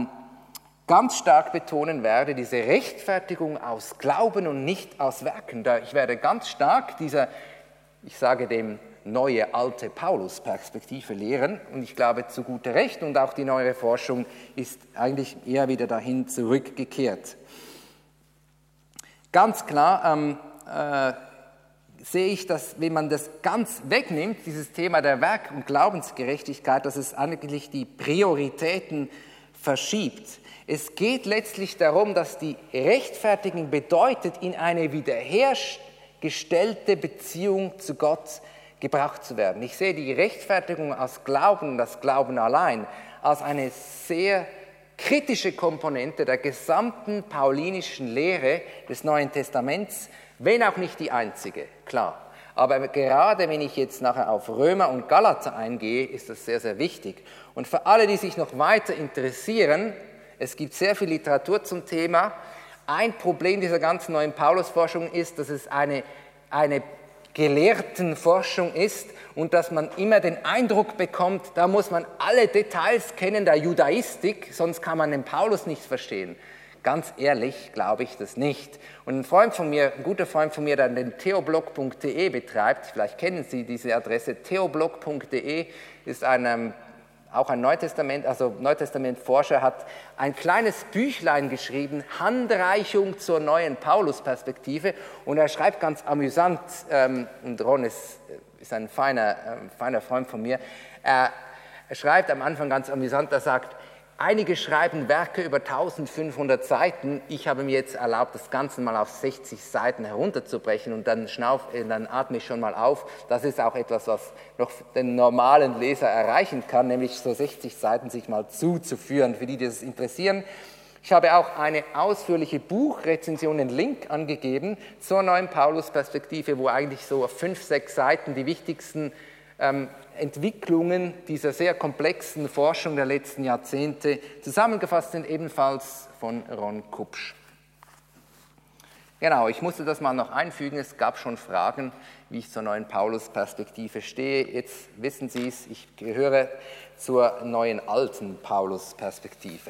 ganz stark betonen werde, diese Rechtfertigung aus Glauben und nicht aus Werken. Ich werde ganz stark ich sage dem neue alte Paulus-Perspektive lehren und ich glaube zu guter Recht und auch die neuere Forschung ist eigentlich eher wieder dahin zurückgekehrt. Ganz klar, sehe ich, dass wenn man das ganz wegnimmt, dieses Thema der Werk- und Glaubensgerechtigkeit, dass es eigentlich die Prioritäten verschiebt. Es geht letztlich darum, dass die Rechtfertigung bedeutet, in eine wiederhergestellte Beziehung zu Gott gebracht zu werden. Ich sehe die Rechtfertigung aus Glauben, das Glauben allein, als eine sehr kritische Komponente der gesamten paulinischen Lehre des Neuen Testaments, wenn auch nicht die einzige, klar. Aber gerade wenn ich jetzt nachher auf Römer und Galater eingehe, ist das sehr, sehr wichtig. Und für alle, die sich noch weiter interessieren, es gibt sehr viel Literatur zum Thema. Ein Problem dieser ganzen neuen Paulusforschung ist, dass es eine Gelehrtenforschung ist und dass man immer den Eindruck bekommt, da muss man alle Details kennen der Judaistik, sonst kann man den Paulus nicht verstehen. Ganz ehrlich glaube ich das nicht. Und ein guter Freund von mir, der den theoblog.de betreibt, vielleicht kennen Sie diese Adresse, theoblog.de, ist auch ein Neutestamentforscher, hat ein kleines Büchlein geschrieben, Handreichung zur neuen Paulus-Perspektive, und er schreibt ganz amüsant, und Ron ist ein feiner Freund von mir, er schreibt am Anfang ganz amüsant, er sagt, einige schreiben Werke über 1500 Seiten. Ich habe mir jetzt erlaubt, das Ganze mal auf 60 Seiten herunterzubrechen und dann atme ich schon mal auf. Das ist auch etwas, was noch den normalen Leser erreichen kann, nämlich so 60 Seiten sich mal zuzuführen, für die das interessieren. Ich habe auch eine ausführliche Buchrezension, einen Link angegeben zur neuen Paulus-Perspektive, wo eigentlich so auf 5, 6 Seiten die wichtigsten Entwicklungen dieser sehr komplexen Forschung der letzten Jahrzehnte zusammengefasst sind, ebenfalls von Ron Kupsch. Genau, ich musste das mal noch einfügen, es gab schon Fragen, wie ich zur neuen Paulus-Perspektive stehe. Jetzt wissen Sie es, ich gehöre zur neuen alten Paulus-Perspektive.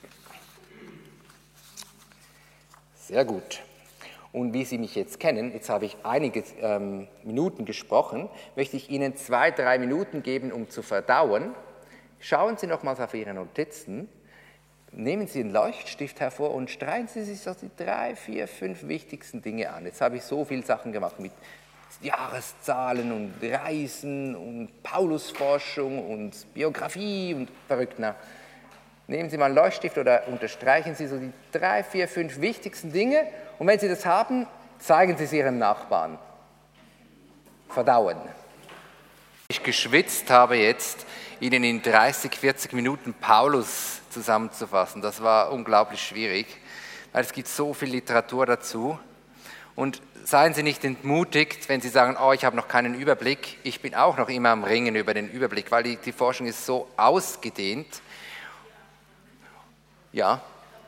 Sehr gut. Und wie Sie mich jetzt kennen, jetzt habe ich einige Minuten gesprochen, möchte ich Ihnen 2, 3 Minuten geben, um zu verdauen. Schauen Sie nochmals auf Ihre Notizen, nehmen Sie einen Leuchtstift hervor und streichen Sie sich so die 3, 4, 5 wichtigsten Dinge an. Jetzt habe ich so viele Sachen gemacht mit Jahreszahlen und Reisen und Paulusforschung und Biografie und verrückt. Nehmen Sie mal einen Leuchtstift oder unterstreichen Sie so die 3, 4, 5 wichtigsten Dinge. Und wenn Sie das haben, zeigen Sie es Ihrem Nachbarn. Verdauen. Ich geschwitzt habe jetzt, Ihnen in 30, 40 Minuten Paulus zusammenzufassen. Das war unglaublich schwierig, weil es gibt so viel Literatur dazu. Und seien Sie nicht entmutigt, wenn Sie sagen, ich habe noch keinen Überblick. Ich bin auch noch immer am Ringen über den Überblick, weil die Forschung ist so ausgedehnt. Ja.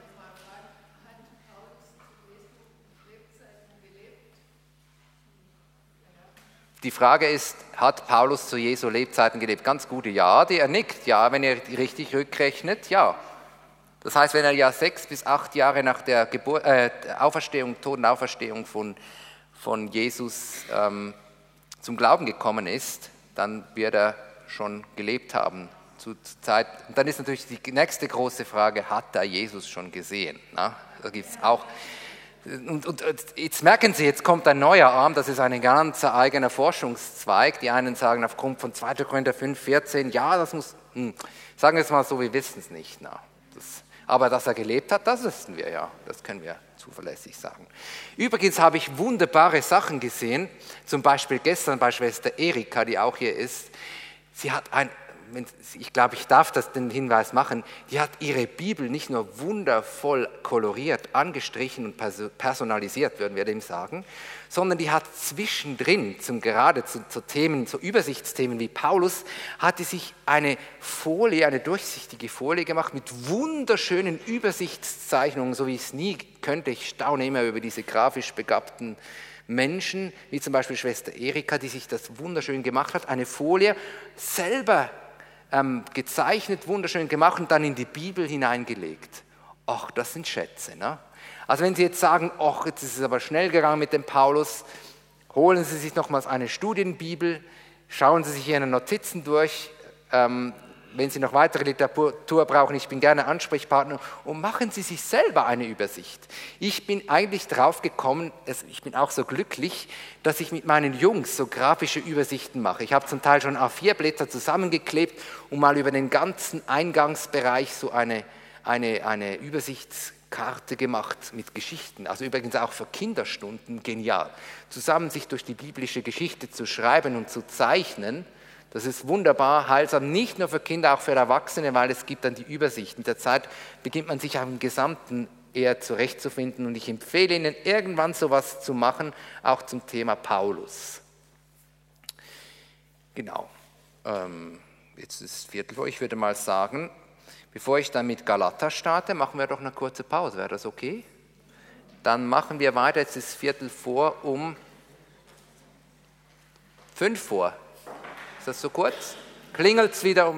Die Frage ist, hat Paulus zu Jesu Lebzeiten gelebt? Ganz gute Ja, er nickt, ja, wenn er richtig rückrechnet, ja. Das heißt, wenn er ja 6 bis 8 Jahre nach der Totenauferstehung von Jesus zum Glauben gekommen ist, dann wird er schon gelebt haben. Zur Zeit. Und dann ist natürlich die nächste große Frage, hat er Jesus schon gesehen? Na, da gibt es auch. Und jetzt merken Sie, jetzt kommt ein neuer Arm, das ist ein ganz eigener Forschungszweig. Die einen sagen aufgrund von 2. Korinther 5, 14, ja, das muss, sagen wir es mal so, wir wissen es nicht. Aber dass er gelebt hat, das wissen wir ja, das können wir zuverlässig sagen. Übrigens habe ich wunderbare Sachen gesehen, zum Beispiel gestern bei Schwester Erika, die auch hier ist. Sie hat ich glaube, ich darf den Hinweis machen, die hat ihre Bibel nicht nur wundervoll koloriert, angestrichen und personalisiert, würden wir dem sagen, sondern die hat zwischendrin, gerade zu Themen, zu Übersichtsthemen wie Paulus, hat die sich eine durchsichtige Folie gemacht mit wunderschönen Übersichtszeichnungen, so wie ich es nie könnte. Ich staune immer über diese grafisch begabten Menschen, wie zum Beispiel Schwester Erika, die sich das wunderschön gemacht hat, eine Folie selber gezeichnet, wunderschön gemacht und dann in die Bibel hineingelegt. Ach, das sind Schätze. Ne? Also wenn Sie jetzt sagen, jetzt ist es aber schnell gegangen mit dem Paulus, holen Sie sich nochmals eine Studienbibel, schauen Sie sich Ihre Notizen durch, wenn Sie noch weitere Literatur brauchen, ich bin gerne Ansprechpartner, und machen Sie sich selber eine Übersicht. Ich bin eigentlich drauf gekommen, ich bin auch so glücklich, dass ich mit meinen Jungs so grafische Übersichten mache. Ich habe zum Teil schon A4-Blätter zusammengeklebt und mal über den ganzen Eingangsbereich so eine Übersichtskarte gemacht mit Geschichten. Also übrigens auch für Kinderstunden genial. Zusammen sich durch die biblische Geschichte zu schreiben und zu zeichnen, das ist wunderbar, heilsam, nicht nur für Kinder, auch für Erwachsene, weil es gibt dann die Übersicht. Mit der Zeit beginnt man sich auch im Gesamten eher zurechtzufinden, und ich empfehle Ihnen, irgendwann sowas zu machen, auch zum Thema Paulus. Genau. Jetzt ist es Viertel vor, ich würde mal sagen, bevor ich dann mit Galater starte, machen wir doch eine kurze Pause, wäre das okay? Dann machen wir weiter, jetzt ist Viertel vor um 5 vor. Ist das so kurz? Klingelt es wieder um